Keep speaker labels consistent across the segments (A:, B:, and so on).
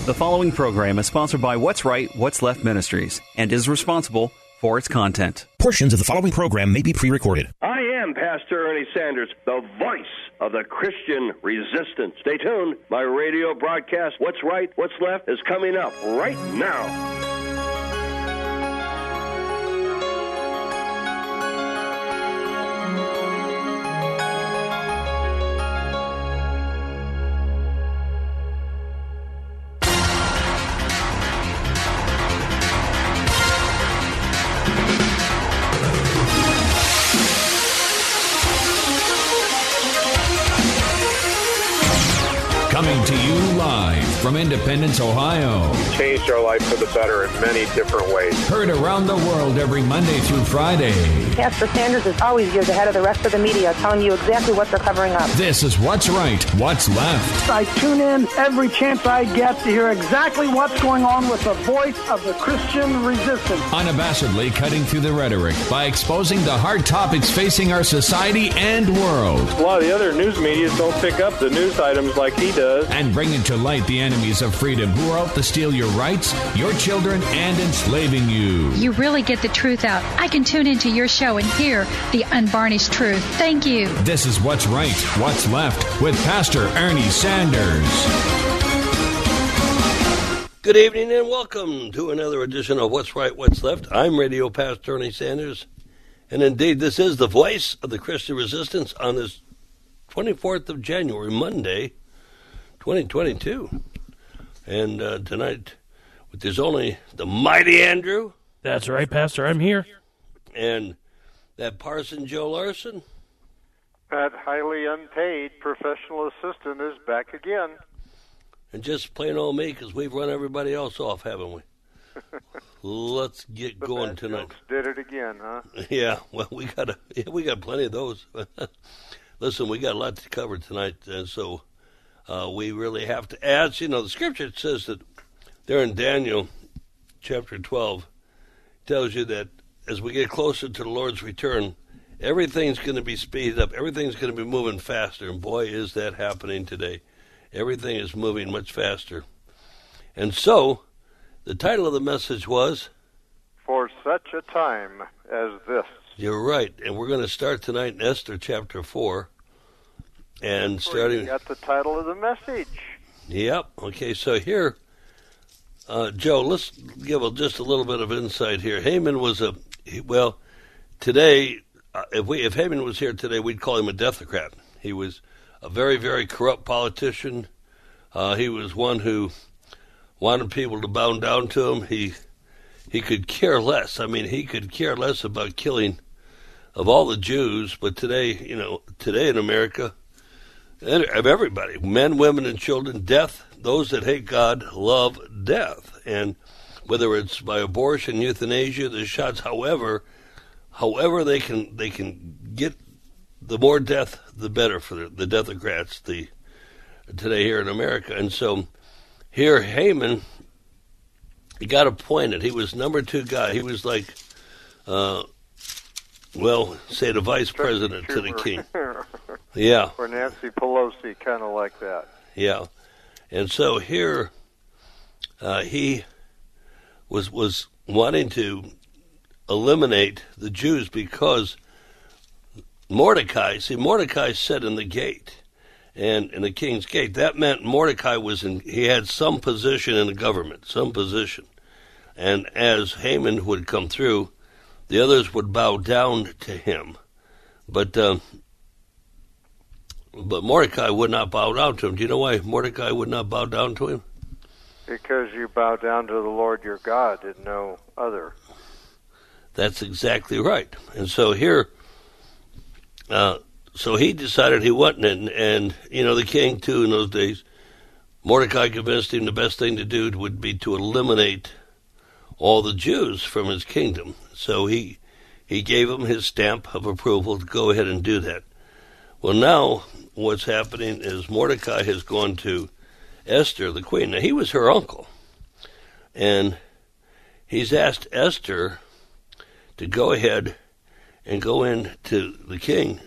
A: The following program is sponsored by What's Right, What's Left Ministries and is responsible for its content.
B: Portions of the following program may be pre-recorded.
C: I am Pastor Ernie Sanders, the voice of the Christian resistance. Stay tuned. My radio broadcast, What's Right, What's Left, is coming up right now.
D: Coming to you live from Independence, Ohio.
E: Changed our life for the better in many different ways.
D: Heard around the world every Monday through Friday.
F: Pastor Sanders is always years ahead of the rest of the media, telling you exactly what they're covering up.
D: This is What's Right, What's Left.
G: I tune in every chance I get to hear exactly what's going on with the voice of the Christian resistance.
D: Unabashedly cutting through the rhetoric by exposing the hard topics facing our society and world.
E: A lot of the other news media don't pick up the news items like he does.
D: And bringing to light the enemies of freedom who are out to steal your rights, your children, and enslaving you.
H: You really get the truth out. I can tune into your show and hear the unvarnished truth. Thank you.
D: This is What's Right, What's Left with Pastor Ernie Sanders.
I: Good evening and welcome to another edition of What's Right, What's Left. I'm Radio Pastor Ernie Sanders. And indeed, this is the voice of the Christian resistance on this 24th of January, Monday, 2022. And tonight, there's only the mighty Andrew.
J: That's right, Pastor. I'm here.
I: And that Parson Joe Larson.
E: That highly unpaid professional assistant is back again.
I: And just plain old me, because we've run everybody else off, haven't we? Let's get going tonight.
E: Did it again, huh?
I: Yeah, well, we got plenty of those. Listen, we got a lot to cover tonight, and so we really have to add. You know, the scripture says that there in Daniel chapter 12 tells you that as we get closer to the Lord's return, everything's going to be speeded up. Everything's going to be moving faster, and boy, is that happening today. Everything is moving much faster. And so, the title of the message was,
E: For Such a Time as This.
I: You're right, and we're going to start tonight in Esther chapter 4. And starting...
E: You got the title of the message.
I: Yep, okay, so here, Joe, let's give just a little bit of insight here. Haman was today, if Haman was here today, we'd call him a deathocrat. He was a very, very corrupt politician. He was one who wanted people to bow down to him. He could care less. I mean, he could care less about killing of all the Jews. But today, today in America, of everybody, men, women, and children, death. Those that hate God love death. And whether it's by abortion, euthanasia, the shots, however they can get the more death, the better for the deathocrats today here in America. And so here Haman, he got appointed. He was number 2 guy. He was like, say the vice president to the king. Yeah.
E: Or Nancy Pelosi, kind of like that.
I: Yeah. And so here he was wanting to eliminate the Jews because Mordecai sat in the gate, and in the king's gate. That meant Mordecai he had some position in the government, some position. And as Haman would come through, the others would bow down to him. But Mordecai would not bow down to him. Do you know why Mordecai would not bow down to him?
E: Because you bow down to the Lord your God and no other.
I: That's exactly right. And so here, so he decided he wasn't, and the king too in those days, Mordecai convinced him the best thing to do would be to eliminate all the Jews from his kingdom. So he gave him his stamp of approval to go ahead and do that. Well, now what's happening is Mordecai has gone to Esther, the queen. Now, he was her uncle, and he's asked Esther to go ahead and go in to the king,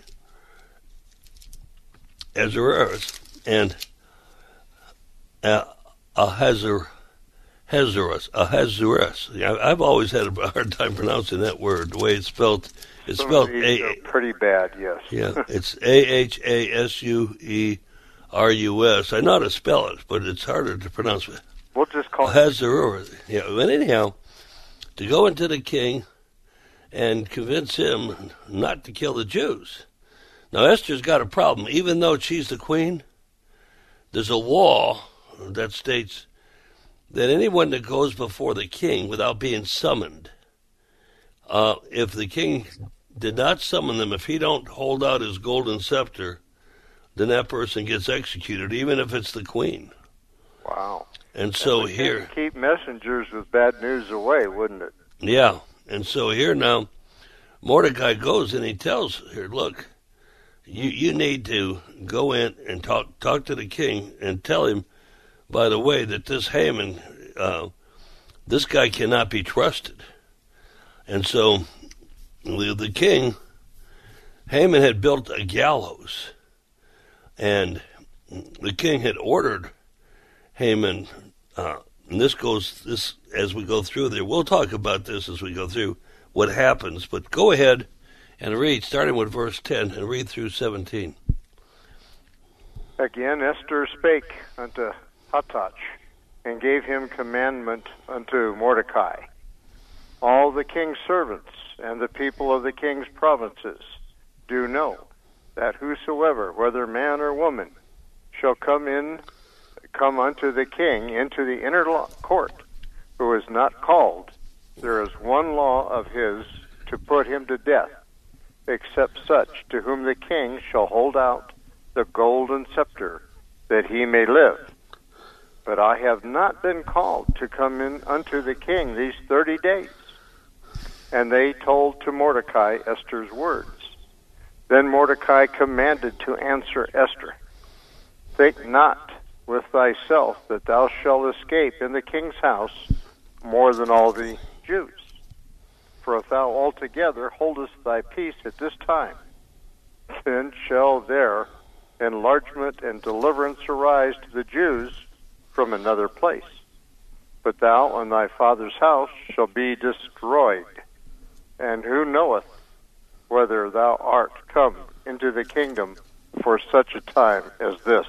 I: Ahasuerus, and Ahasuerus. I've always had a hard time pronouncing that word. The way it's spelled,
E: pretty bad. Yes.
I: Yeah, it's Ahasuerus. I know how to spell it, but it's harder to pronounce.
E: We'll just call
I: Ahasuerus. Yeah. But anyhow, to go into the king and convince him not to kill the Jews. Now Esther's got a problem. Even though she's the queen, there's a law that states that anyone that goes before the king without being summoned, if the king did not summon them, if he don't hold out his golden scepter, then that person gets executed, even if it's the queen.
E: Wow.
I: And so here...
E: keep messengers with bad news away, wouldn't it?
I: Yeah. And so here now, Mordecai goes and he tells her, look, you need to go in and talk to the king and tell him, by the way, that this Haman, this guy cannot be trusted. And so the king, Haman had built a gallows, and the king had ordered Haman, and this as we go through there. We'll talk about this as we go through what happens, but go ahead and read, starting with verse 10, and read through 17.
E: Again, Esther spake unto Hathach, and gave him commandment unto Mordecai. All the king's servants and the people of the king's provinces do know that whosoever, whether man or woman, shall come unto the king into the inner court, who is not called, there is one law of his to put him to death, except such to whom the king shall hold out the golden scepter, that he may live. But I have not been called to come in unto the king these 30 days. And they told to Mordecai Esther's words. Then Mordecai commanded to answer Esther, think not with thyself that thou shalt escape in the king's house more than all the Jews. For if thou altogether holdest thy peace at this time, then shall there enlargement and deliverance arise to the Jews from another place. But thou and thy father's house shall be destroyed. And who knoweth whether thou art come into the kingdom for such a time as this?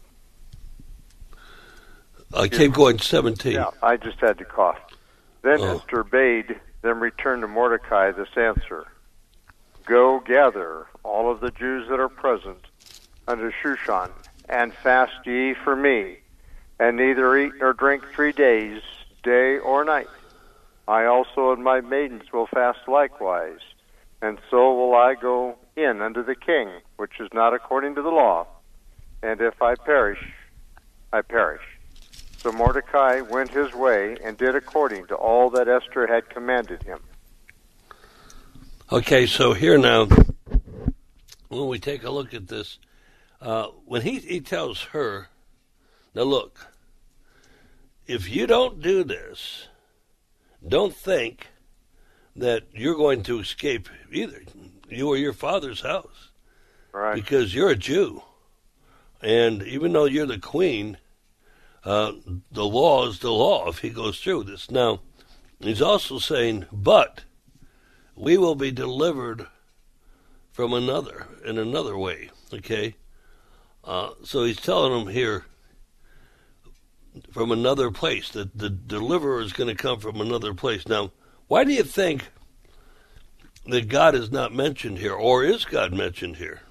I: Keep going, 17.
E: Yeah, I just had to cough. Then Esther bade them return to Mordecai this answer. Go gather all of the Jews that are present unto Shushan, and fast ye for me, and neither eat nor drink 3 days, day or night. I also and my maidens will fast likewise, and so will I go in unto the king, which is not according to the law, and if I perish, I perish. So Mordecai went his way and did according to all that Esther had commanded him.
I: Okay, so here now, when we take a look at this, when he tells her, now look, if you don't do this, don't think that you're going to escape either, you or your father's house.
E: Right.
I: Because you're a Jew. And even though you're the queen, the law is the law if he goes through this. Now, he's also saying, but we will be delivered from another, in another way, okay? So he's telling them here, from another place, that the deliverer is going to come from another place. Now, why do you think that God is not mentioned here, or is God mentioned here?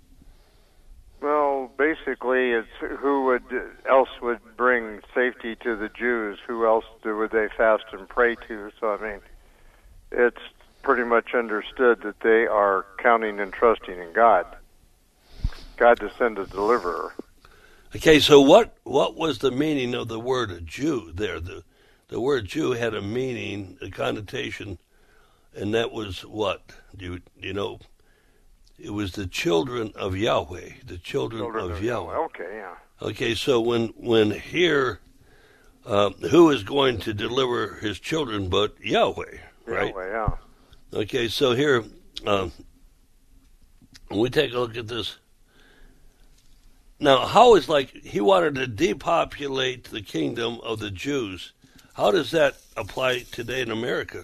E: Well, basically, it's who else would bring safety to the Jews? Who else would they fast and pray to? So, I mean, it's pretty much understood that they are counting and trusting in God. God to send a deliverer.
I: Okay, so what was the meaning of the word Jew there? The word Jew had a meaning, a connotation, and that was what? Do you know? It was the children of Yahweh, the children of Yahweh.
E: Okay, yeah.
I: Okay, so when here, who is going to deliver his children but Yahweh, right?
E: Yahweh, yeah.
I: Okay, so here, when we take a look at this, Now, how is he wanted to depopulate the kingdom of the Jews? How does that apply today in America?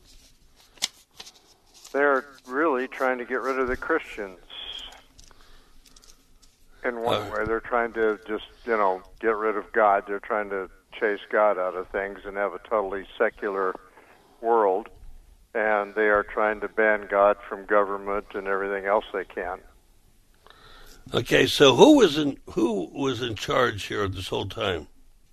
E: They're really trying to get rid of the Christians. In one way, they're trying to just, get rid of God. They're trying to chase God out of things and have a totally secular world. And they are trying to ban God from government and everything else they can.
I: Okay, so who was in charge here this whole time?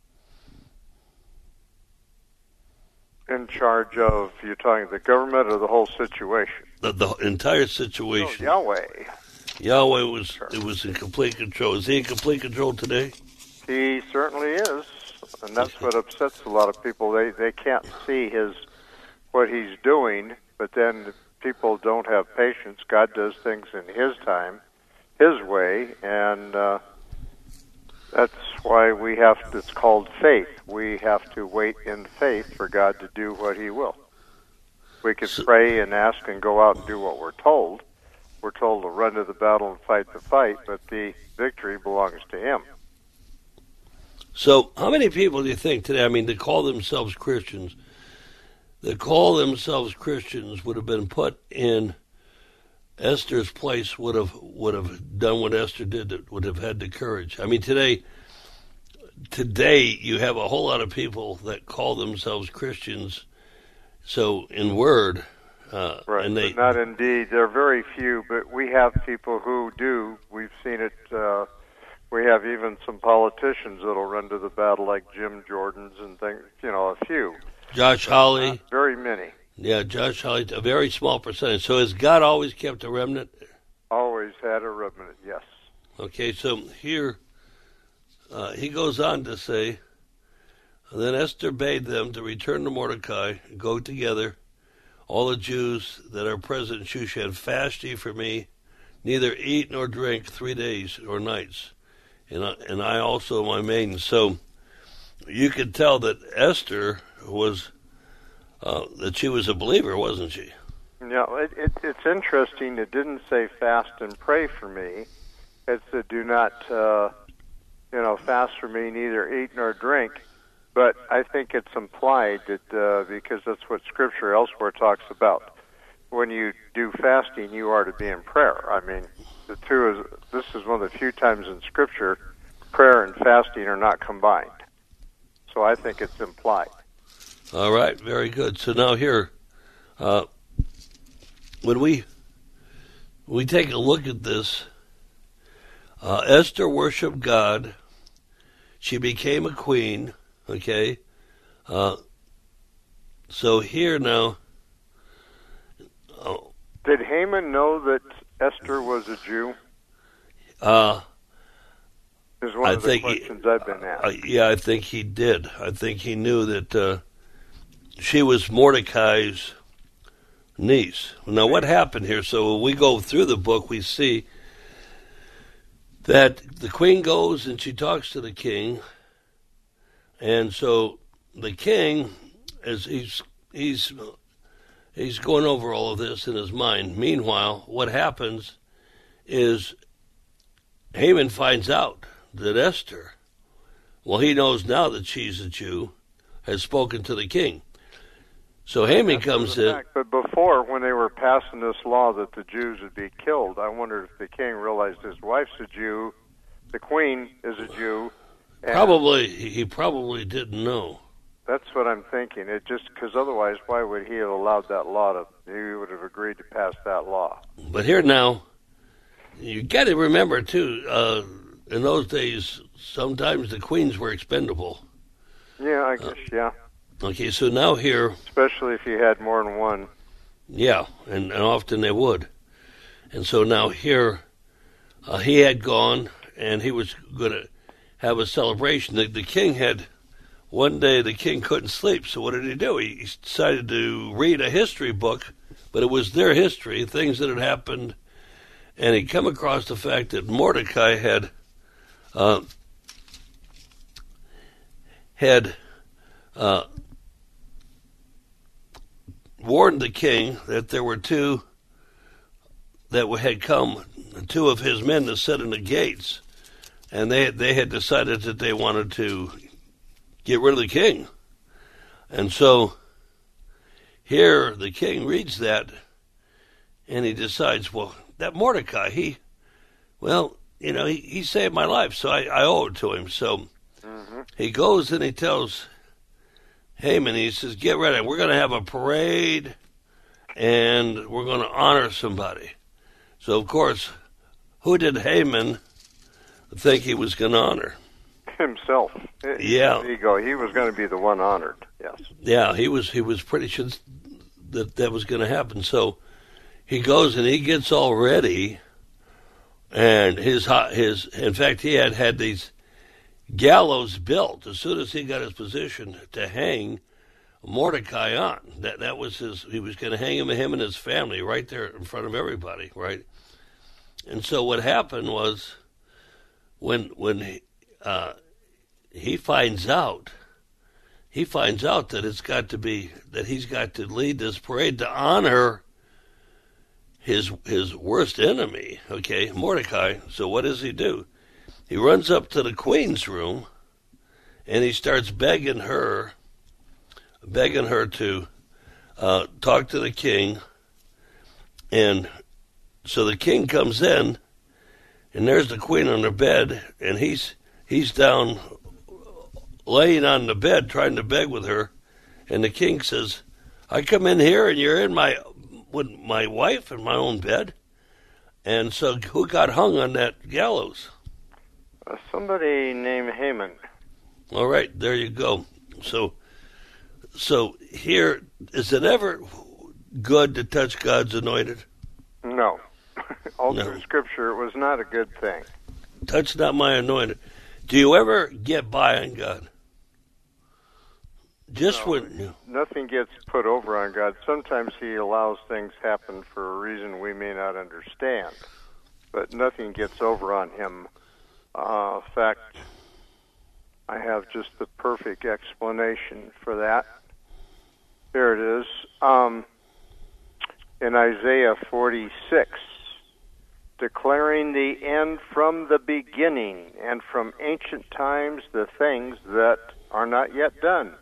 E: In charge of, you're talking the government or the whole situation?
I: The entire situation.
E: Oh, Yahweh.
I: Yahweh was in complete control. Is he in complete control today?
E: He certainly is, and that's what upsets a lot of people. They can't see what he's doing, but then people don't have patience. God does things in his time, his way, and that's why it's called faith. We have to wait in faith for God to do what he will. We could pray and ask and go out and do what we're told. We're told to run to the battle and fight the fight, but the victory belongs to him.
I: So how many people do you think today, that call themselves Christians, would have been put in Esther's place, would have done what Esther did, would have had the courage? Today you have a whole lot of people that call themselves Christians, so in word,
E: right,
I: and they,
E: but not in deed. There are very few, but we have people who do. We've seen it. We have even some politicians that'll run to the battle, like Jim Jordan's and things. A few.
I: Josh Hawley.
E: Not very many.
I: Yeah, Josh Hawley. A very small percentage. So has God always kept a remnant?
E: Always had a remnant. Yes.
I: Okay, so here he goes on to say, then Esther bade them to return to Mordecai and go together. All the Jews that are present in Shushan, fast ye for me, neither eat nor drink 3 days or nights, and I also my maidens. So you could tell that Esther was that she was a believer, wasn't she?
E: Yeah, it's interesting. It didn't say fast and pray for me. It said do not, fast for me, neither eat nor drink. But I think it's implied that because that's what Scripture elsewhere talks about. When you do fasting, you are to be in prayer. This is one of the few times in Scripture prayer and fasting are not combined. So I think it's implied.
I: All right, very good. So now here, when we take a look at this, Esther worshiped God. She became a queen. Okay, so here now.
E: Did Haman know that Esther was a Jew? Is one of the questions I've been asked.
I: Yeah, I think he did. I think he knew that she was Mordecai's niece. Now, what happened here? So when we go through the book, we see that the queen goes and she talks to the king. And so the king, as he's going over all of this in his mind. Meanwhile, what happens is Haman finds out that Esther, he knows now that she's a Jew, has spoken to the king. So Haman comes in.
E: But before, when they were passing this law that the Jews would be killed, I wondered if the king realized his wife's a Jew, the queen is a Jew.
I: He probably didn't know.
E: That's what I'm thinking. It just because otherwise, why would he have allowed that law he would have agreed to pass that law?
I: But here now, you got to remember too. In those days, sometimes the queens were expendable.
E: Yeah, I guess. Yeah.
I: Okay, so now here,
E: especially if you had more than one.
I: Yeah, and often they would. And so now here, he had gone, and he was going to have a celebration. The king had, one day the king couldn't sleep, so what did he do? He decided to read a history book, but it was their history, things that had happened, and he come across the fact that Mordecai had warned the king that there were two that had come, two of his men to sit in the gates, and they had decided that they wanted to get rid of the king. And so here the king reads that, and he decides, well, that Mordecai, he saved my life, so I owe it to him. So he goes and he tells Haman, he says, get ready, we're going to have a parade, and we're going to honor somebody. So, of course, who did Haman think he was going to honor?
E: Himself.
I: Yeah.
E: His ego. He was going to be the one honored. Yes.
I: Yeah, he was pretty sure that was going to happen. So he goes and he gets all ready, and in fact, he had these gallows built as soon as he got his position to hang Mordecai on. That was he was going to hang him and his family right there in front of everybody, right? And so what happened was when he finds out that he's got to lead this parade to honor his worst enemy, okay, Mordecai. So what does he do? He runs up to the queen's room and he starts begging her to talk to the king. And so the king comes in, and there's the queen on her bed, and he's down laying on the bed trying to beg with her. And the king says, I come in here and you're in with my wife in my own bed. And so who got hung on that gallows?
E: Somebody named Haman.
I: All right, there you go. So here, is it ever good to touch God's anointed?
E: No. All through Scripture, it was not a good thing.
I: Touch not my anointed. Do you ever get by on God?
E: Nothing gets put over on God. Sometimes He allows things happen for a reason we may not understand, but nothing gets over on Him. In fact, I have just the perfect explanation for that. Here it is. In Isaiah 46, declaring the end from the beginning and from ancient times the things that are not yet done.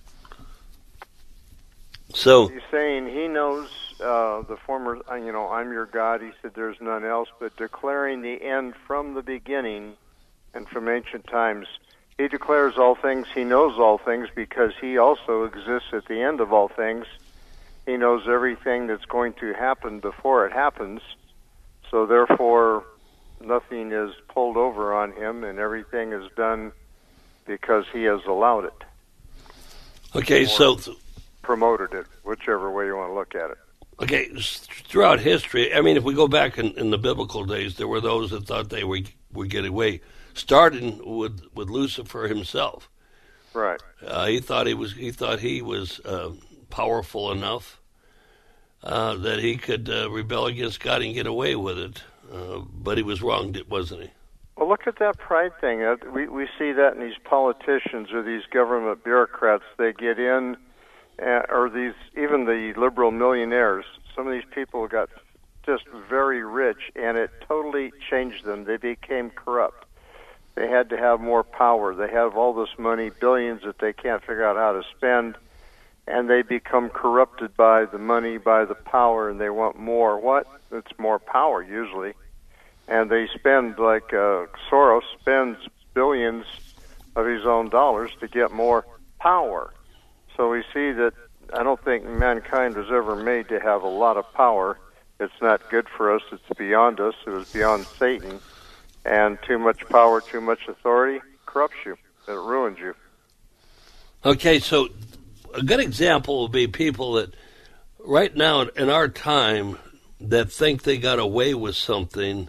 I: So
E: he's saying he knows the former, I'm your God. He said there's none else, but declaring the end from the beginning and from ancient times. He declares all things. He knows all things because he also exists at the end of all things. He knows everything that's going to happen before it happens. So therefore, nothing is pulled over on him, and everything is done because he has allowed it.
I: Okay, so
E: promoted it, whichever way you want to look at it.
I: Okay, throughout history, I mean, if we go back in the biblical days, there were those that thought they would get away, starting with Lucifer himself.
E: Right.
I: He thought he was powerful enough that he could rebel against God and get away with it, but he was wrong, wasn't he?
E: Well, look at that pride thing. We see that in these politicians or these government bureaucrats. They get in, or even the liberal millionaires. Some of these people got just very rich, and it totally changed them. They became corrupt. They had to have more power. They have all this money, billions that they can't figure out how to spend, and they become corrupted by the money, by the power, and they want more. What? It's more power, usually. And they spend, like Soros spends billions of his own dollars to get more power. So we see that I don't think mankind was ever made to have a lot of power. It's not good for us. It's beyond us. It was beyond Satan. And too much power, too much authority corrupts you. It ruins you.
I: Okay, so a good example would be people that right now in our time that think they got away with something,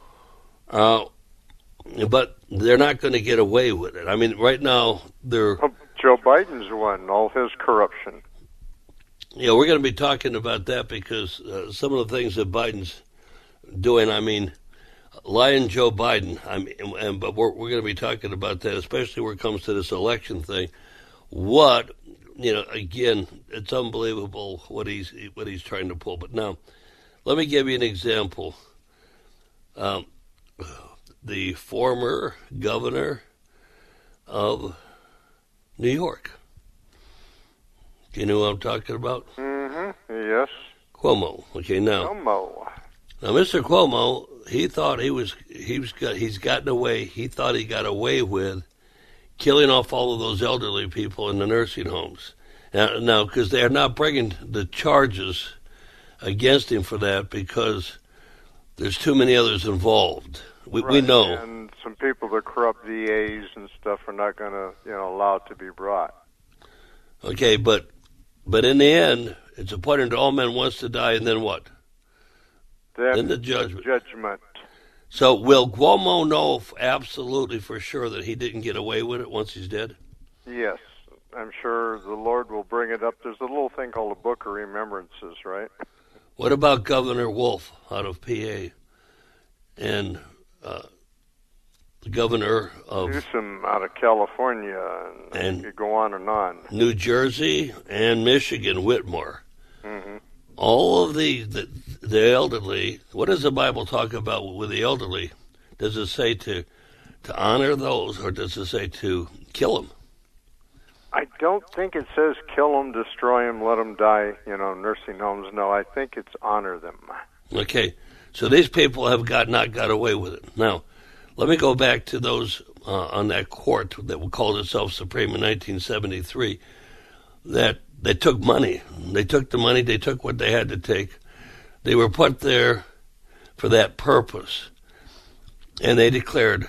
I: but they're not going to get away with it. I mean, right now they're...
E: Joe Biden's one, all his corruption.
I: Yeah, we're going to be talking about that because some of the things that Biden's doing, I mean, lying Joe Biden, but we're going to be talking about that, especially when it comes to this election thing. Again, it's unbelievable what he's trying to pull. But now, let me give you an example. the former governor of New York. Do you know who I'm talking about?
E: Mm-hmm. Yes.
I: Cuomo. Okay, now.
E: Cuomo.
I: Now, Mr. Cuomo, he thought he's gotten away. He thought he got away with killing off all of those elderly people in the nursing homes. Now, because they are not bringing the charges against him for that because there's too many others involved. We know.
E: And some people that corrupt DAs and stuff are not going to, allow it to be brought.
I: Okay, but in the end, it's appointed to all men once to die, and then what? Then the judgment. So will Cuomo know absolutely for sure that he didn't get away with it once he's dead?
E: Yes. I'm sure the Lord will bring it up. There's a little thing called a Book of Remembrances, right?
I: What about Governor Wolf out of PA? And the governor of
E: Newsom out of California, and you go on and on.
I: New Jersey and Michigan, Whitmore.
E: Mm-hmm.
I: All of the elderly. What does the Bible talk about with the elderly? Does it say to honor those, or does it say to kill them?
E: I don't think it says kill them, destroy them, let them die. Nursing homes. No, I think it's honor them.
I: Okay. So these people have not got away with it. Now, let me go back to those on that court that called itself Supreme in 1973, that they took money. They took the money. They took what they had to take. They were put there for that purpose. And they declared,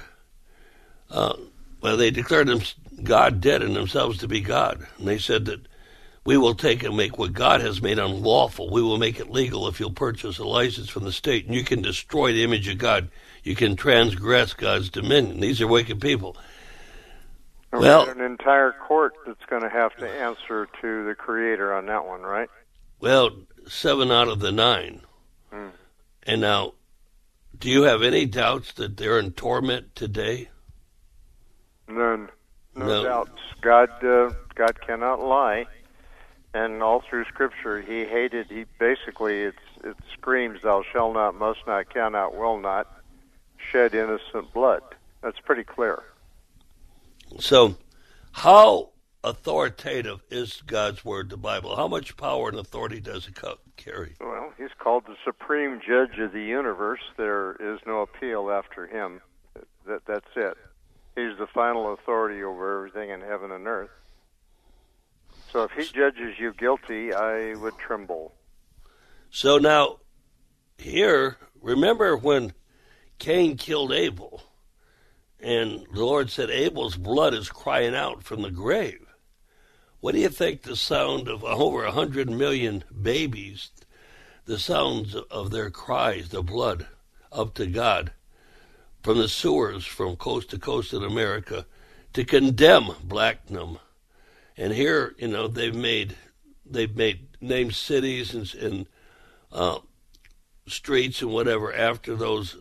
I: God dead and themselves to be God. And they said that we will take and make what God has made unlawful. We will make it legal if you'll purchase a license from the state. And you can destroy the image of God. You can transgress God's dominion. These are wicked people.
E: Well, an entire court that's going to have to answer to the Creator on that one, right?
I: Well, 7 out of the 9. And now, do you have any doubts that they're in torment today?
E: None. No doubts. God cannot lie. And all through Scripture, He basically, it screams, thou shalt not, must not, cannot, will not shed innocent blood. That's pretty clear.
I: So, how authoritative is God's Word, the Bible? How much power and authority does it carry?
E: Well, He's called the supreme judge of the universe. There is no appeal after Him. That's it. He's the final authority over everything in heaven and earth. So if He judges you guilty, I would tremble.
I: So now, here, remember when Cain killed Abel, and the Lord said Abel's blood is crying out from the grave. What do you think the sound of over 100 million babies, the sounds of their cries, the blood up to God, from the sewers from coast to coast in America, to condemn Blacknum? And here, they've named cities and streets and whatever after those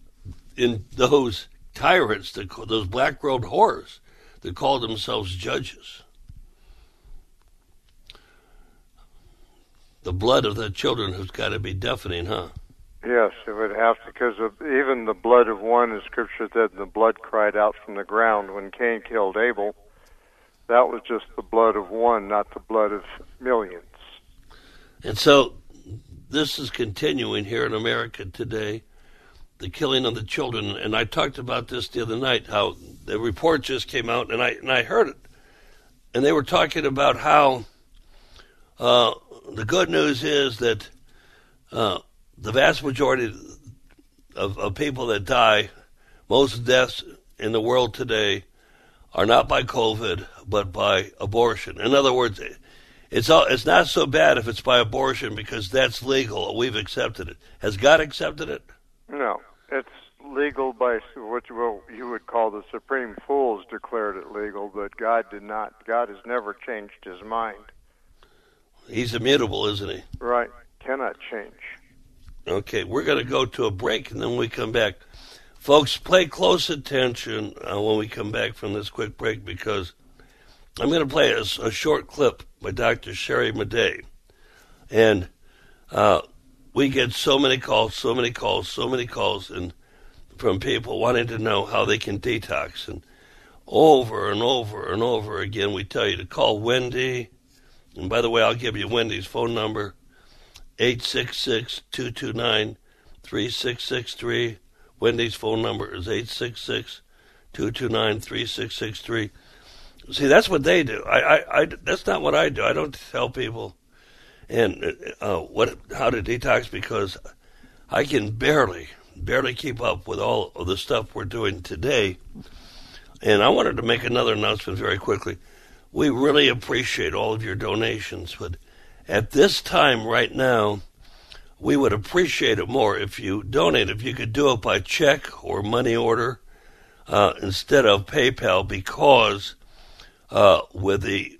I: tyrants, those black-robed whores that call themselves judges. The blood of the children has got to be deafening, huh?
E: Yes, it would have to, because even the blood of one, in Scripture said, the blood cried out from the ground when Cain killed Abel. That was just the blood of one, not the blood of millions.
I: And so this is continuing here in America today, the killing of the children. And I talked about this the other night, how the report just came out, and I heard it. And they were talking about how the good news is that the vast majority of people that die, most deaths in the world today, are not by COVID, but by abortion. In other words, it's not so bad if it's by abortion because that's legal. We've accepted it. Has God accepted it?
E: No. It's legal by what you would call the Supreme Fools declared it legal, but God did not. God has never changed His mind.
I: He's immutable, isn't He?
E: Right. Cannot change.
I: Okay, we're going to go to a break, and then when we come back, folks, pay close attention when we come back from this quick break, because I'm going to play a short clip by Dr. Sherry Madej. And we get so many calls, and from people wanting to know how they can detox. And over and over and over again, we tell you to call Wendy. And by the way, I'll give you Wendy's phone number, 866-229-3663. Wendy's phone number is 866-229-3663. See, that's what they do. I that's not what I do. I don't tell people and how to detox, because I can barely keep up with all of the stuff we're doing today. And I wanted to make another announcement very quickly. We really appreciate all of your donations, but at this time right now, we would appreciate it more if you donate, if you could do it by check or money order instead of PayPal, because with the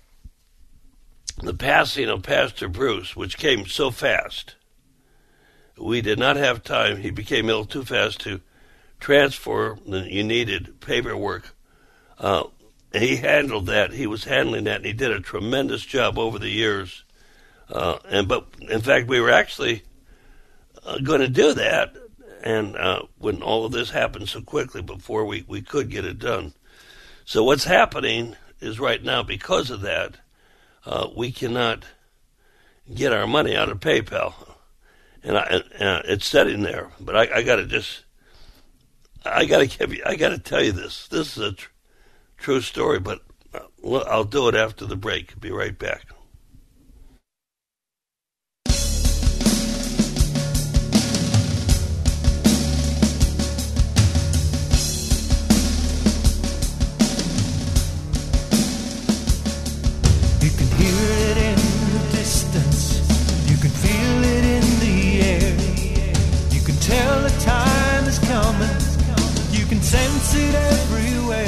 I: passing of Pastor Bruce, which came so fast, we did not have time. He became ill too fast to transfer the you needed paperwork. He handled that. He was handling that, and he did a tremendous job over the years. But in fact, we were actually going to do that, and when all of this happened so quickly before we could get it done. So what's happening is right now, because of that, we cannot get our money out of PayPal, and it's sitting there. But I got to tell you this. This is a true story, but I'll do it after the break. Be right back.
K: You can hear it in the distance. You can feel it in the air. You can tell the time is coming. You can sense it everywhere.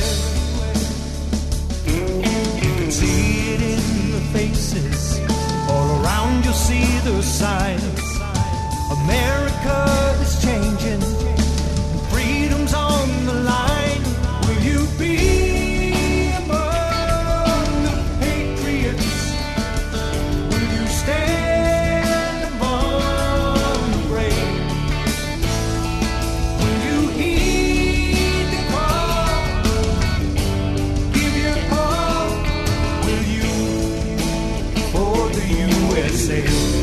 K: You can see it in the faces. All around you'll see the signs. America is changing. Freedom's on the line. Will you be among the patriots? Will you stand among the brave? Will you heed the call? Give your all. Will you for the USA?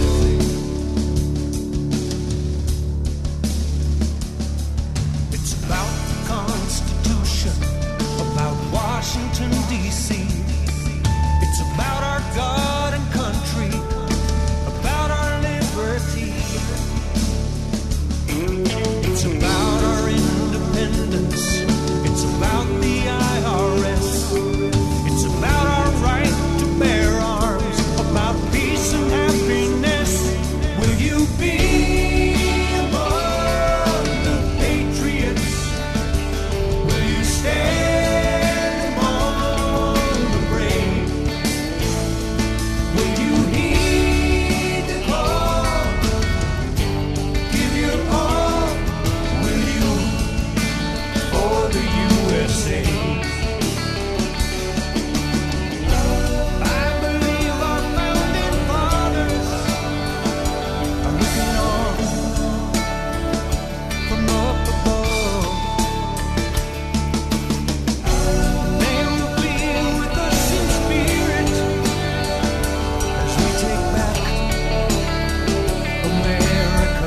K: It's about the Constitution, about Washington, D.C. It's about our God and country, about our liberty. It's about our independence. It's about the IRS. It's about our right to bear arms, about peace and happiness. Will you be among the patriots? Will you stand among the brave? Will you heed the call? Give your all. Will you for the USA? I believe our founding fathers are looking on from up above. They will be with us in spirit as we take back America.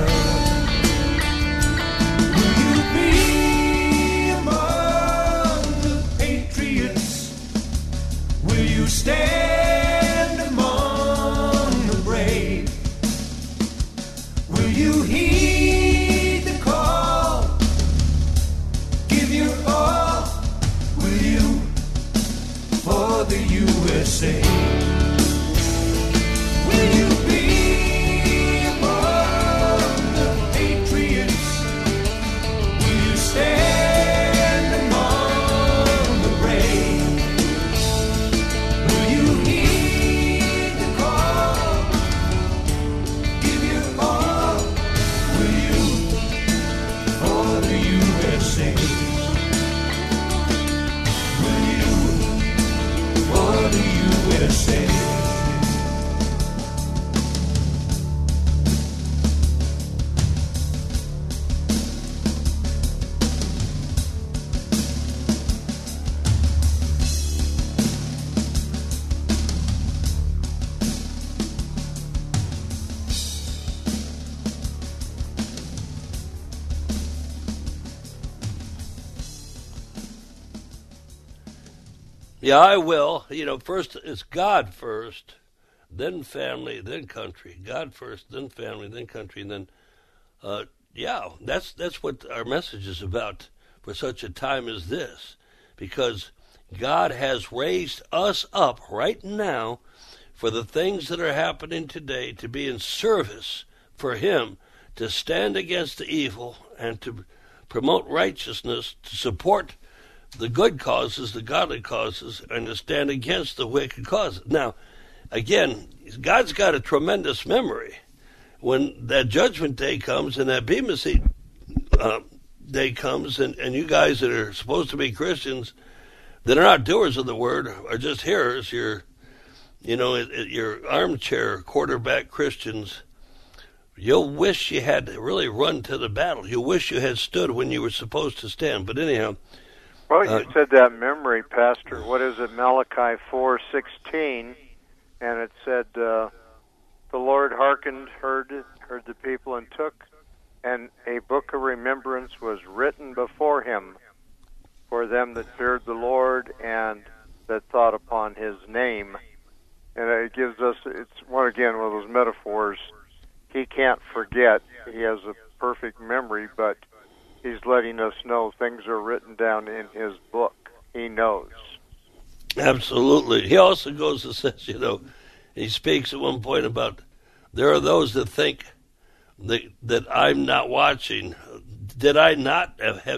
K: Will you be among the patriots? Will you stand among the brave? Will you heed the call? Give your all. Will you for the USA? Will you be among the patriots? Will you stand among the brave? Will you heed the call? Give your all. Will you for the USA? Will you for the USA?
I: Yeah, I will. First it's God first, then family, then country. God first, then family, then country, and then, that's what our message is about for such a time as this, because God has raised us up right now for the things that are happening today to be in service for Him, to stand against the evil and to promote righteousness, to support the good causes, the godly causes, and to stand against the wicked causes. Now, again, God's got a tremendous memory. When that judgment day comes and that Bema Seat day comes, and you guys that are supposed to be Christians that are not doers of the word are just hearers, you're armchair quarterback Christians, you'll wish you had really run to the battle. You wish you had stood when you were supposed to stand. But anyhow,
E: well, you said that memory, Pastor. What is it? Malachi 4:16, and it said, "The Lord hearkened, heard the people, and took, and a book of remembrance was written before Him for them that feared the Lord and that thought upon His name." And it gives us, it's one of those metaphors. He can't forget. He has a perfect memory, but He's letting us know things are written down in His book. He knows.
I: Absolutely. He also goes and says, he speaks at one point about there are those that think that I'm not watching. Did I not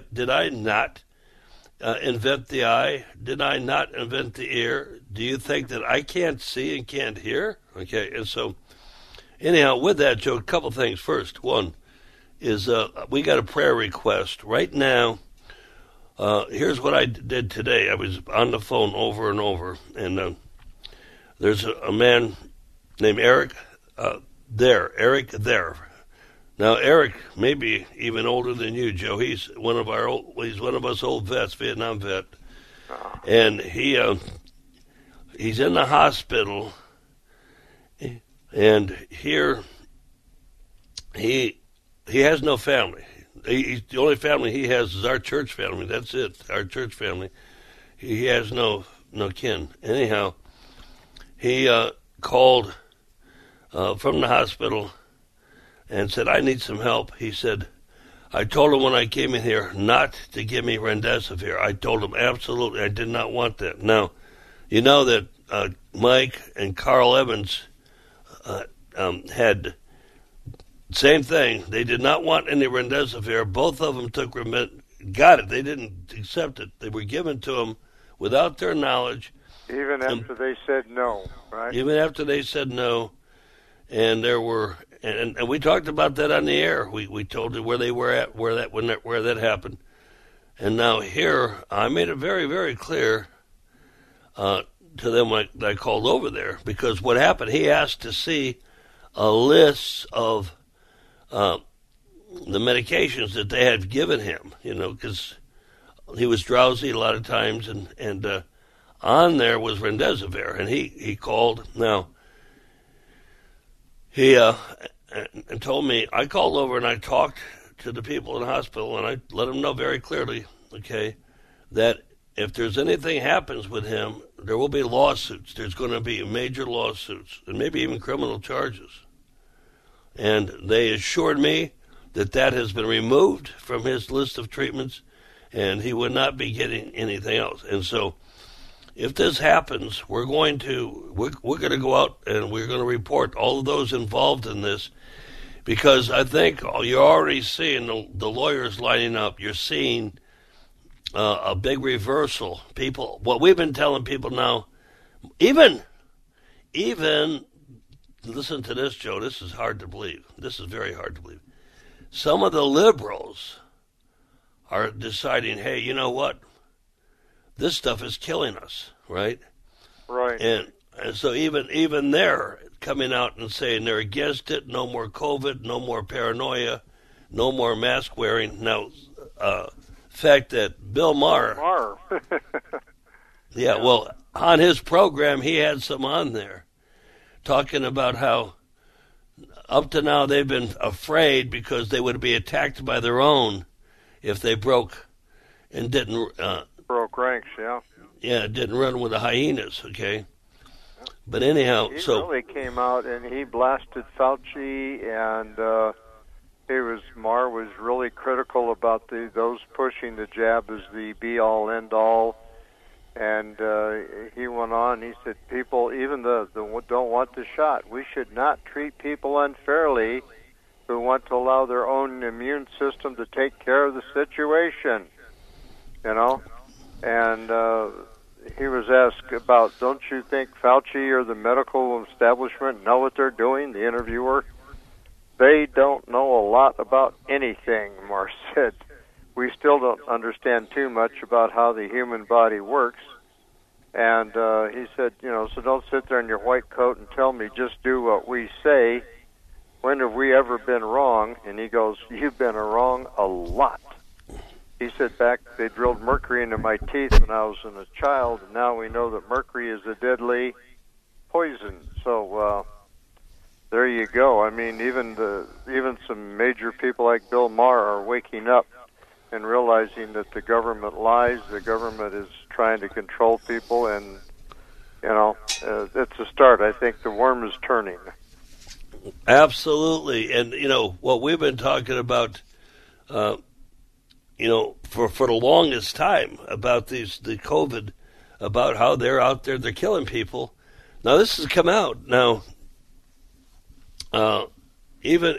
I: invent the eye? Did I not invent the ear? Do you think that I can't see and can't hear? Okay, and so anyhow, with that, Joe, a couple things. First, one is we got a prayer request right now. Here's what I did today. I was on the phone over and over, and there's a man named Eric there. Now, Eric may be even older than you, Joe. He's one of us old vets, Vietnam vet, and he's in the hospital, and here he has no family. The only family he has is our church family. That's it, our church family. He has no kin. Anyhow, he called from the hospital and said, I need some help. He said, I told him when I came in here not to give me Remdesivir. I told him absolutely I did not want that. Now, you know that Mike and Carl Evans had same thing. They did not want any Remdesivir. Both of them got it. They didn't accept it. They were given to them without their knowledge.
E: Even after they said no, right?
I: Even after they said no. And there were, and we talked about that on the air. We told you where they were at, where that happened. And now here, I made it very, very clear to them when I called over there, because what happened, he asked to see a list of the medications that they had given him, because he was drowsy a lot of times, and on there was Remdesivir, and he called. Now, he and told me, I called over and I talked to the people in the hospital, and I let them know very clearly, okay, that if there's anything happens with him, there will be lawsuits. There's going to be major lawsuits and maybe even criminal charges. And they assured me that has been removed from his list of treatments, and he would not be getting anything else. And so, if this happens, we're going to go out and we're going to report all of those involved in this, because I think you're already seeing the lawyers lining up. You're seeing a big reversal. People, what we've been telling people now, even listen to this, Joe. This is hard to believe. This is very hard to believe. Some of the liberals are deciding, hey, you know what? This stuff is killing us, right?
E: Right.
I: And so even they're coming out and saying they're against it. No more COVID. No more paranoia. No more mask wearing. Now, fact that Bill Maher. Yeah, well, on his program, he had some on there talking about how up to now they've been afraid because they would be attacked by their own if they broke and didn't.
E: Broke ranks, yeah.
I: Yeah, didn't run with the hyenas, okay? But anyhow,
E: he really came out and he blasted Fauci, and Maher was really critical about those pushing the jab as the be-all, end-all. And he went on, he said, people, even the don't want the shot, we should not treat people unfairly who want to allow their own immune system to take care of the situation, you know? And he was asked about, don't you think Fauci or the medical establishment know what they're doing, the interviewer? They don't know a lot about anything, Maher said. We still don't understand too much about how the human body works. And he said, so don't sit there in your white coat and tell me just do what we say. When have we ever been wrong? And he goes, you've been wrong a lot. He said, back they drilled mercury into my teeth when I was a child, and now we know that mercury is a deadly poison. So there you go. I mean, even some major people like Bill Maher are waking up and realizing that the government lies, the government is trying to control people, and, it's a start. I think the worm is turning.
I: Absolutely. And, what we've been talking about, for the longest time about the COVID, about how they're out there, they're killing people. Now, this has come out. Now, even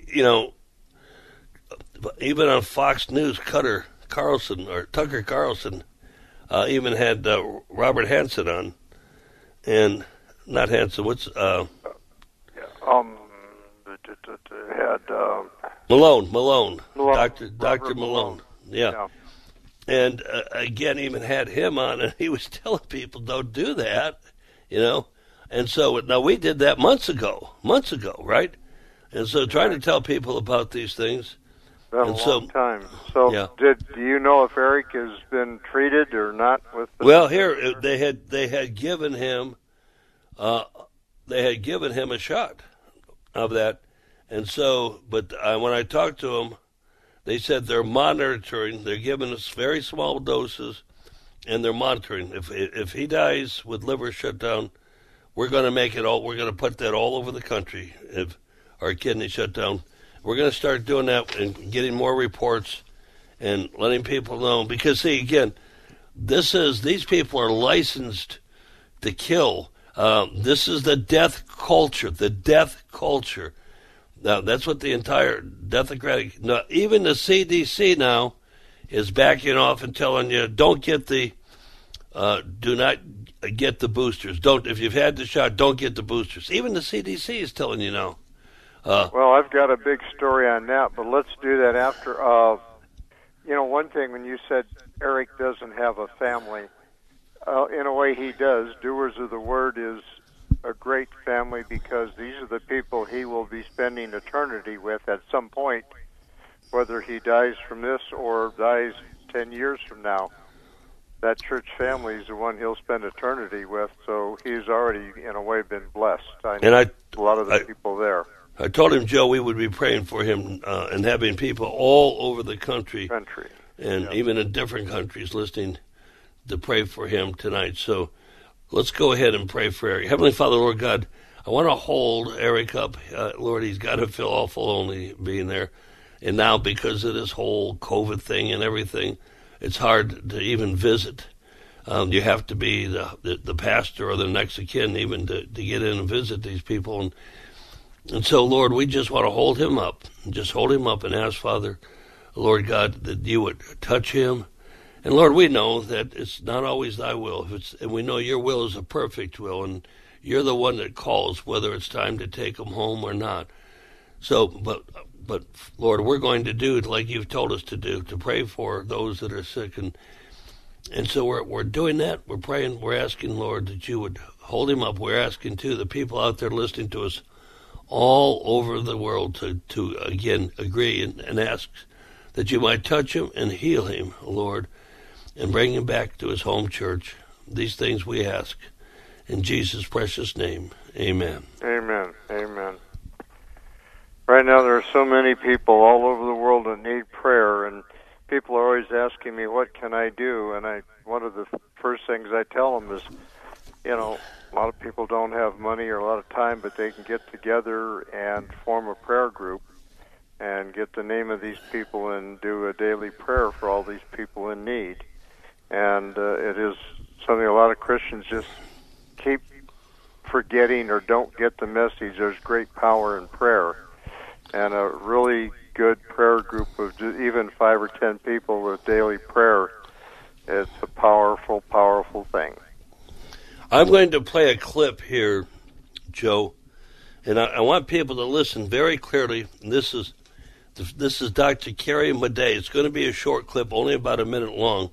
I: on Fox News, Tucker Carlson, even had Robert Hansen on, and not Hansen. What's
E: had
I: Malone, Dr. Malone. Yeah. And again, even had him on, and he was telling people, don't do that, And so now we did that months ago, right? And so trying to tell people about these things.
E: Been a long time. So
I: yeah.
E: Do you know if Eric has been treated or not with the...
I: Well, here they had given him a shot of that. And so, but when I talked to them, they said they're monitoring. They're giving us very small doses, and they're monitoring. If he dies with liver shutdown, we're going to make it all. We're going to put that all over the country. If our kidney shut down, we're going to start doing that and getting more reports and letting people know. Because see, again, these people are licensed to kill. This is the death culture. The death culture. Now, that's what the entire Democratic, even the CDC now is backing off and telling you, do not get the boosters. If you've had the shot, don't get the boosters. Even the CDC is telling you now.
E: Well, I've got a big story on that, but let's do that after. One thing when you said Eric doesn't have a family, in a way he does. Doers of the Word is a great family because these are the people he will be spending eternity with at some point, whether he dies from this or dies 10 years from now. That church family is the one he'll spend eternity with, so he's already, in a way, been blessed. I know a lot of the people there.
I: I told him, Joe, we would be praying for him and having people all over the country. And even in different countries listening to pray for him tonight. So let's go ahead and pray for Eric. Heavenly Father, Lord God, I want to hold Eric up. Lord, he's got to feel awful lonely being there. And now because of this whole COVID thing and everything, it's hard to even visit. You have to be the pastor or the next of kin even to get in and visit these people. And so, Lord, we just want to hold him up. Just hold him up and ask, Father, Lord God, that you would touch him. And, Lord, we know that it's not always thy will. And we know your will is a perfect will, and you're the one that calls whether it's time to take him home or not. So, but Lord, we're going to do it like you've told us to do, to pray for those that are sick. And so we're doing that. We're praying. We're asking, Lord, that you would hold him up. We're asking, too, the people out there listening to us all over the world to again, agree and ask that you might touch him and heal him, Lord, and bring him back to his home church. These things we ask in Jesus' precious name. Amen.
E: Amen. Amen. Right now there are so many people all over the world that need prayer, and people are always asking me, what can I do? And one of the first things I tell them is, a lot of people don't have money or a lot of time, but they can get together and form a prayer group and get the name of these people and do a daily prayer for all these people in need. And it is something a lot of Christians just keep forgetting or don't get the message. There's great power in prayer. And a really good prayer group of even 5 or 10 people with daily prayer, it's a powerful, powerful thing.
I: I'm going to play a clip here, Joe, and I want people to listen very clearly. And this is Dr. Carrie Madej. It's going to be a short clip, only about a minute long.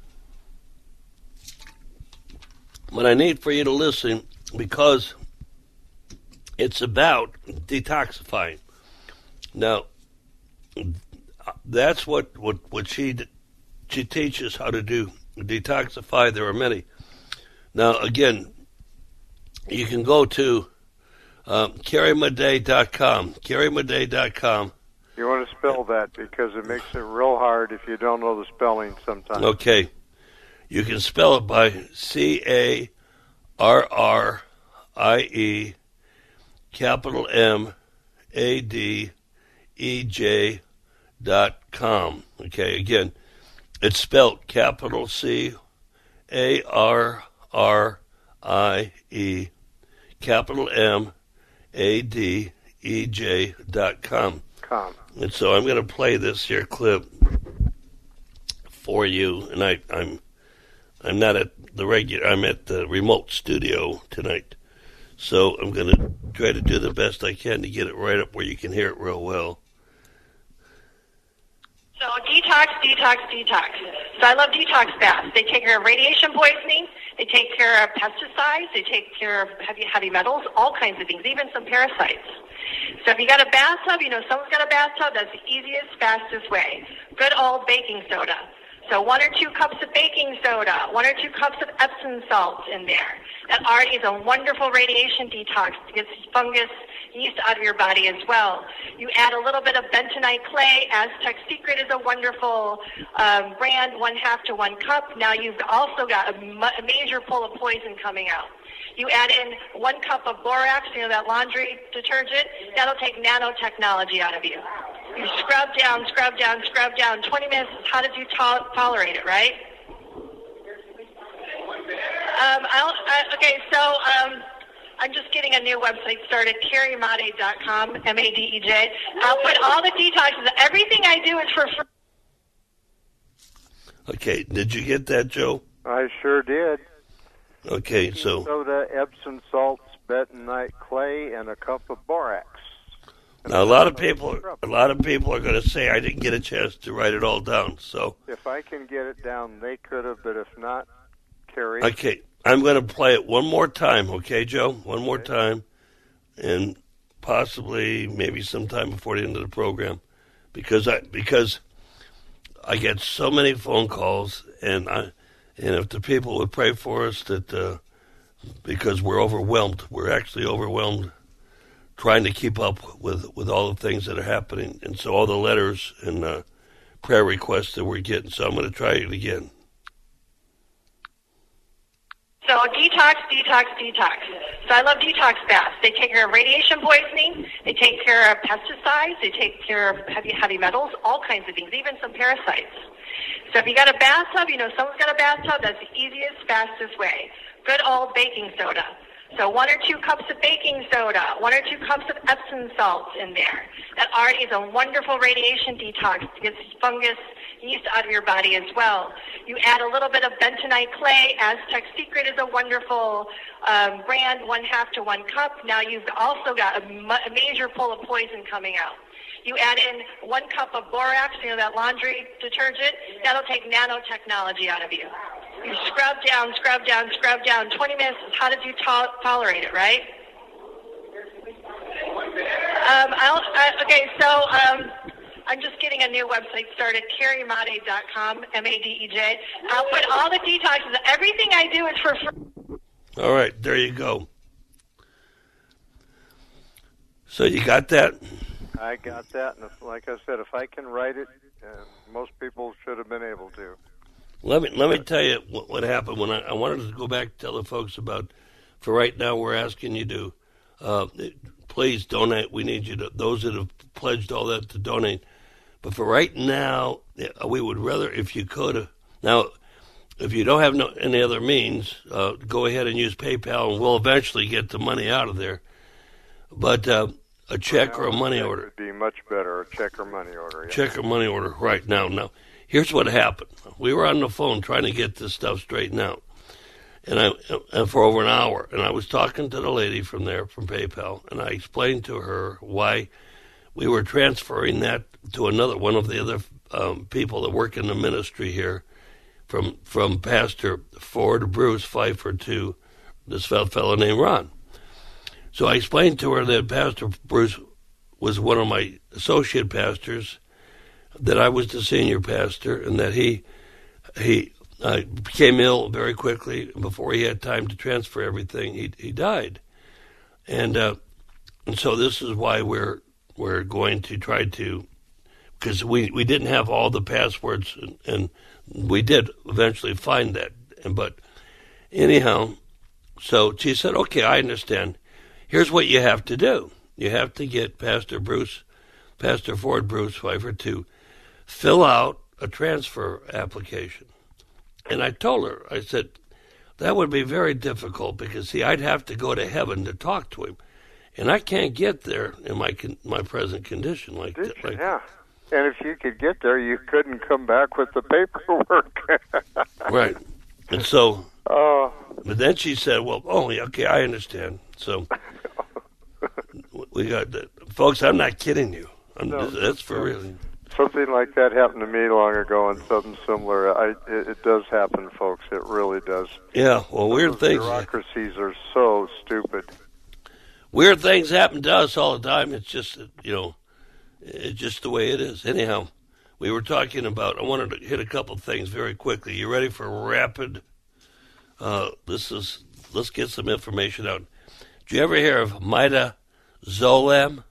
I: But I need for you to listen because it's about detoxifying. Now, that's what she teaches how to do, detoxify. There are many. Now, again, you can go to CarrieMadej.com, CarrieMadej.com.
E: You want to spell that because it makes it real hard if you don't know the spelling sometimes.
I: Okay. You can spell it by CARRIE, capital MADEJ.com. Okay, again, it's spelled capital CARRIE, capital MADEJ.com. And so I'm going to play this here clip for you, and I'm not at the regular. I'm at the remote studio tonight, so I'm going to try to do the best I can to get it right up where you can hear it real well.
L: So detox. So I love detox baths. They take care of radiation poisoning. They take care of pesticides. They take care of heavy metals, all kinds of things, even some parasites. So if you got a bathtub, someone's got a bathtub, that's the easiest, fastest way. Good old baking soda. So 1 or 2 cups of baking soda, 1 or 2 cups of Epsom salts in there. That already is a wonderful radiation detox. It gets fungus, yeast out of your body as well. You add a little bit of bentonite clay. Aztec Secret is a wonderful brand, 1/2 to 1 cup. Now you've also got a major pull of poison coming out. You add in 1 cup of borax, that laundry detergent. That'll take nanotechnology out of you. You scrub down. 20 minutes, how did you tolerate it, right? I'm just getting a new website started, CarrieMadej.com, MADEJ. I'll put all the detoxes. Everything I do is for free.
I: Okay, did you get that, Joe?
E: I sure did.
I: Okay, so
E: soda, Epsom salts, bentonite clay, and a cup of borax.
I: Now a lot of people are going to say I didn't get a chance to write it all down. So
E: if I can get it down, they could have, but if not, Carrie.
I: Okay, I'm going to play it one more time. Okay, Joe, one more time, and possibly maybe sometime before the end of the program, because I get so many phone calls, and if the people would pray for us, that because we're overwhelmed, we're actually overwhelmed trying to keep up with all the things that are happening, and so all the letters and prayer requests that we're getting. So I'm going to try it again.
L: So detox. So I love detox baths. They take care of radiation poisoning. They take care of pesticides. They take care of heavy metals, all kinds of things, even some parasites. So if you got a bathtub, someone's got a bathtub, that's the easiest, fastest way. Good old baking soda. So 1 or 2 cups of baking soda, 1 or 2 cups of Epsom salts in there. That already is a wonderful radiation detox. It gets fungus, yeast out of your body as well. You add a little bit of bentonite clay. Aztec Secret is a wonderful brand, 1/2 to 1 cup. Now you've also got a major pull of poison coming out. You add in 1 cup of borax, that laundry detergent. That'll take nanotechnology out of you. You scrub down. 20 minutes, how did you tolerate it, right? I'm just getting a new website started, CarrieMadej.com, MADEJ. I'll put all the detoxes. Everything I do is for free.
I: All right, there you go. So you got that?
E: I got that, and like I said, if I can write it, most people should have been able to.
I: Let me tell you what happened when I wanted to go back and tell the folks about. For right now, we're asking you to please donate. We need you to, those that have pledged all that, to donate. But for right now, we would rather, if you could, now, if you don't have any other means, go ahead and use PayPal, and we'll eventually get the money out of there. But a check or a money order
E: would be much better. A check or money order. Yeah.
I: Check or money order right now. Now, here's what happened. We were on the phone trying to get this stuff straightened out. And for over an hour, and I was talking to the lady from there, from PayPal, and I explained to her why we were transferring that to one of the other people that work in the ministry here, from Pastor Ford Bruce Pfeiffer to this fellow named Ron. So I explained to her that Pastor Bruce was one of my associate pastors, that I was the senior pastor, and that he became ill very quickly. Before he had time to transfer everything, he died. And so this is why we're going to try to, because we didn't have all the passwords, and we did eventually find that. But anyhow, so she said, okay, I understand. Here's what you have to do. You have to get Pastor Ford Bruce Pfeiffer to fill out a transfer application. And I told her, I said, that would be very difficult because, see, I'd have to go to heaven to talk to him. And I can't get there in my present condition.
E: Yeah. And if you could get there, you couldn't come back with the paperwork.
I: Right. And so, but then she said, well, okay, I understand. So we got that. Folks, I'm not kidding you. That's for real.
E: Something like that happened to me long ago, and something similar. It does happen, folks. It really does.
I: Yeah, well, weird things.
E: Bureaucracies are so stupid.
I: Weird things happen to us all the time. It's just, it's just the way it is. Anyhow, we were talking about, I wanted to hit a couple things very quickly. You ready for rapid? Let's get some information out. Did you ever hear of midazolam?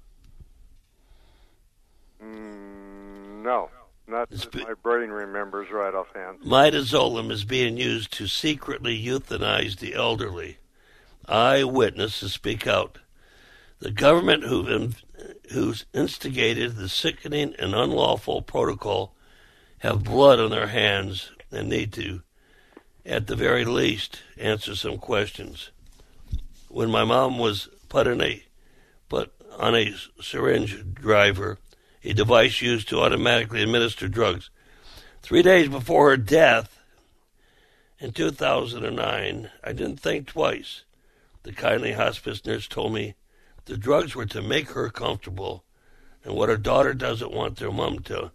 E: No, not that my brain remembers right offhand.
I: Midazolam is being used to secretly euthanize the elderly. Eyewitnesses speak out. The government who's instigated the sickening and unlawful protocol have blood on their hands and need to, at the very least, answer some questions. When my mom was put on a syringe driver, a device used to automatically administer drugs, 3 days before her death in 2009, I didn't think twice. The kindly hospice nurse told me the drugs were to make her comfortable, and what daughter doesn't want their mom to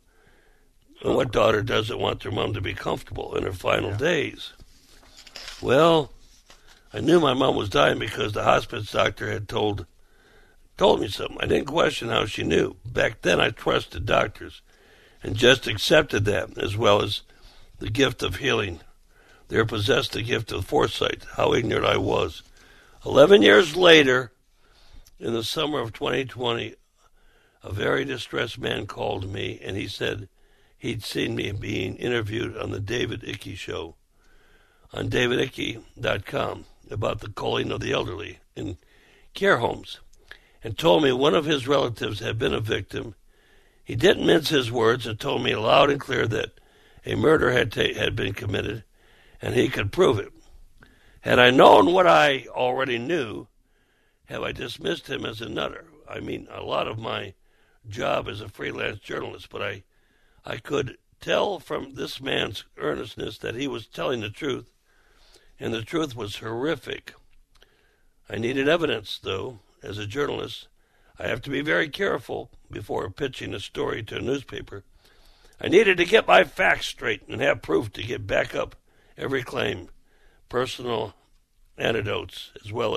I: be comfortable in her final days? Well, I knew my mom was dying because the hospice doctor had told me something. I didn't question how she knew. Back then, I trusted doctors and just accepted that, as well as the gift of healing. They possessed the gift of foresight. How ignorant I was. 11 years later, in the summer of 2020, a very distressed man called me, and he said he'd seen me being interviewed on the David Icke Show on davidicke.com about the calling of the elderly in care homes, and told me one of his relatives had been a victim. He didn't mince his words and told me loud and clear that a murder had been committed, and he could prove it. Had I known what I already knew, have I dismissed him as a nutter? I mean, a lot of my job as a freelance journalist, but I could tell from this man's earnestness that he was telling the truth, and the truth was horrific. I needed evidence, though. As a journalist, I have to be very careful before pitching a story to a newspaper. I needed to get my facts straight and have proof to get back up every claim, personal anecdotes as well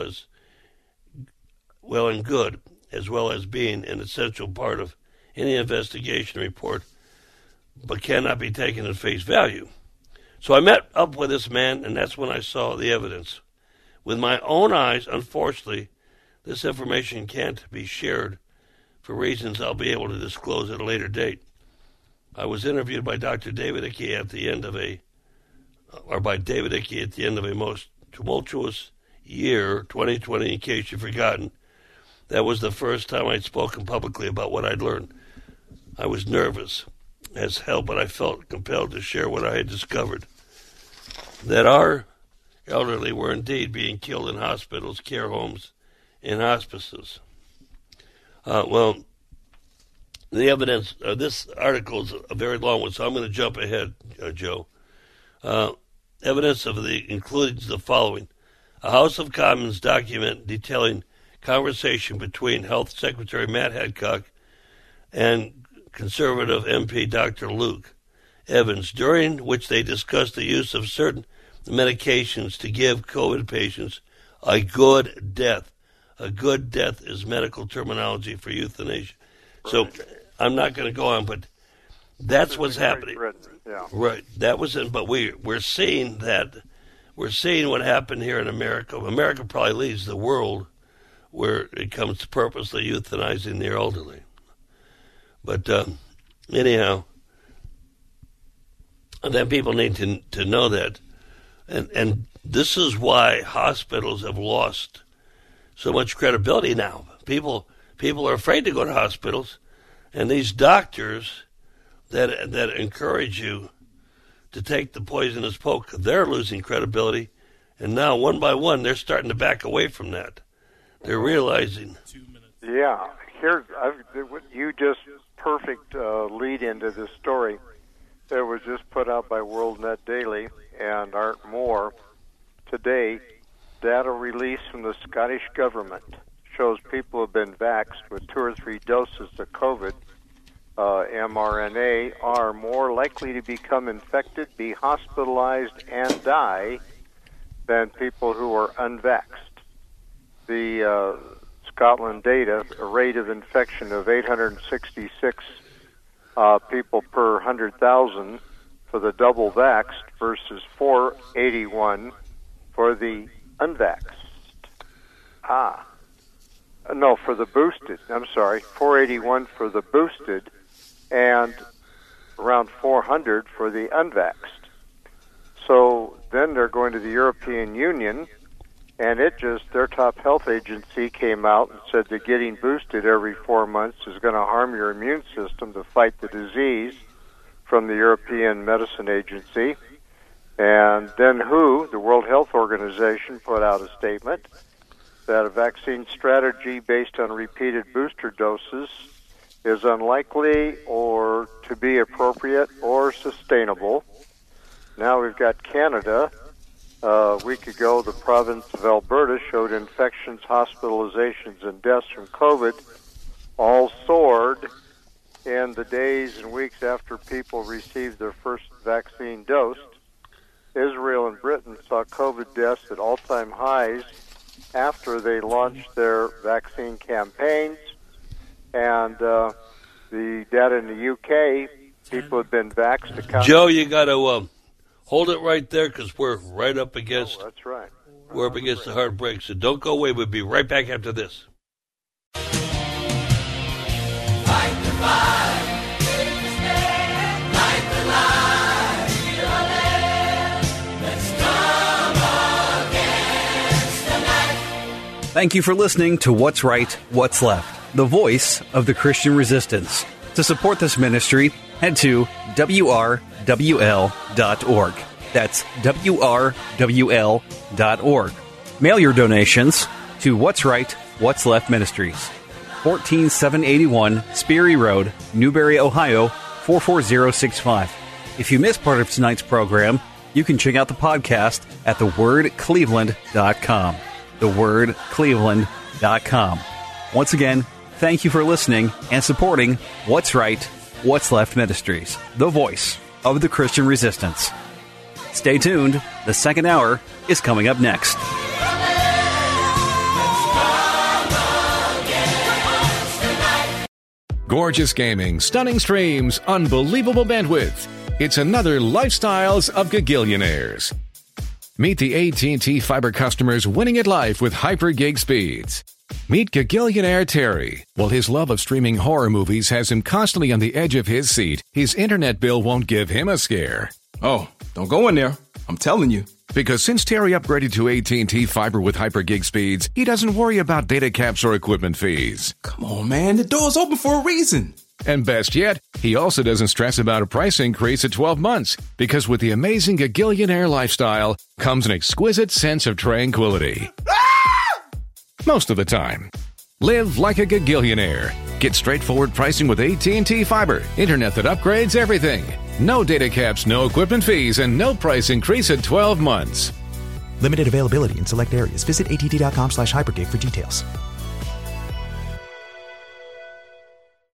I: and good, as well as being an essential part of any investigation report, but cannot be taken at face value. So I met up with this man, and that's when I saw the evidence. With my own eyes, unfortunately, this information can't be shared for reasons I'll be able to disclose at a later date. I was interviewed by Dr. David Icke at the end of a or by David Icke at the end of a most tumultuous year, 2020, in case you've forgotten. That was the first time I'd spoken publicly about what I'd learned. I was nervous as hell, but I felt compelled to share what I had discovered. That our elderly were indeed being killed in hospitals, care homes, and hospices. Well, the evidence, this article is a very long one, so I'm going to jump ahead, Joe. Evidence includes the following. A House of Commons document detailing conversation between Health Secretary Matt Hancock and Conservative MP Dr. Luke Evans, during which they discussed the use of certain medications to give COVID patients a good death. A good death is medical terminology for euthanasia. Right. So I'm not going to go on, but that's what's happening.
E: Yeah.
I: Right. That was in, but we're seeing that. We're seeing what happened here in America. America probably leads the world where it comes to purposely euthanizing the elderly. But anyhow, and then people need to know that. And this is why hospitals have lost so much credibility now. People are afraid to go to hospitals, and these doctors that encourage you to take the poisonous poke, they're losing credibility, and now one by one they're starting to back away from that. They're realizing.
E: Yeah, you just perfect lead into this story. It was just put out by WorldNet Daily and Art Moore today. Data released from the Scottish government shows people have been vaxxed with 2 or 3 doses of COVID mRNA are more likely to become infected, be hospitalized, and die than people who are unvaxxed. The Scotland data, a rate of infection of 866 people per 100,000 for the double vaxxed versus 481 for the unvaxxed. No, for the boosted. I'm sorry, 481 for the boosted and around 400 for the unvaxxed. So then they're going to the European Union, and their top health agency came out and said that getting boosted every 4 months is going to harm your immune system to fight the disease from the European Medicine Agency. And then the World Health Organization, put out a statement that a vaccine strategy based on repeated booster doses is unlikely or to be appropriate or sustainable. Now we've got Canada. A week ago, the province of Alberta showed infections, hospitalizations, and deaths from COVID all soared in the days and weeks after people received their first vaccine dose. Israel and Britain saw COVID deaths at all-time highs after they launched their vaccine campaigns. And the data in the UK, people have been vaxxed.
I: Joe, you got to hold it right there because we're right up against.
E: Oh, that's right.
I: We're up against the hard break, so don't go away. We'll be right back after this.
K: Fight the fight, light the light, let's come against the night.
A: Thank you for listening to What's Right, What's Left, the voice of the Christian resistance. To support this ministry, head to WRWL.org. That's WRWL.org. Mail your donations to What's Right, What's Left Ministries, 14781 Sperry Road, Newberry, Ohio, 44065. If you missed part of tonight's program, you can check out the podcast at thewordcleveland.com. Thewordcleveland.com. Once again, thank you for listening and supporting What's Right, What's Left Ministries, the voice of the Christian resistance. Stay tuned. The second hour is coming up next.
D: Gorgeous gaming, stunning streams, unbelievable bandwidth. It's another Lifestyles of Gagillionaires. Meet the AT&T Fiber customers winning at life with hyper gig speeds. Meet Gagillionaire Terry. While his love of streaming horror movies has him constantly on the edge of his seat, his internet bill won't give him a scare.
M: Oh, don't go in there. I'm telling you.
D: Because since Terry upgraded to AT&T Fiber with hyper-gig speeds, he doesn't worry about data caps or equipment fees.
M: Come on, man. The door's open for a reason.
D: And best yet, he also doesn't stress about a price increase at 12 months, because with the amazing Gagillionaire lifestyle comes an exquisite sense of tranquility. Most of the time. Live like a Gagillionaire. Get straightforward pricing with AT&T Fiber. Internet that upgrades everything. No data caps, no equipment fees, and no price increase at 12 months.
N: Limited availability in select areas. Visit att.com/hypergig for details.